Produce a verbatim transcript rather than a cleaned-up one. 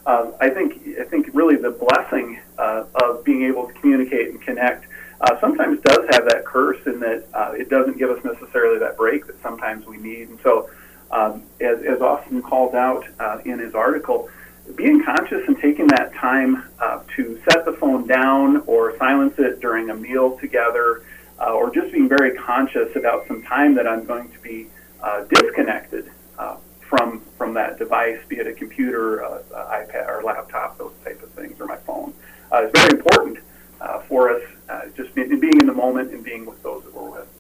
uh, I think I think really the blessing uh, of being able to communicate and connect uh, sometimes does have that curse in that uh, it doesn't give us necessarily that break that sometimes we need. And so, um, as, as Austin called out uh, in his article, being conscious and taking that time uh, to set the phone down or silence it during a meal together, uh, or just being very conscious about some time that I'm going to be uh, disconnected uh, from from that device, be it a computer, uh, uh, iPad, or laptop, those type of things, or my phone. Uh, it's very important uh, for us, uh, just be, being in the moment and being with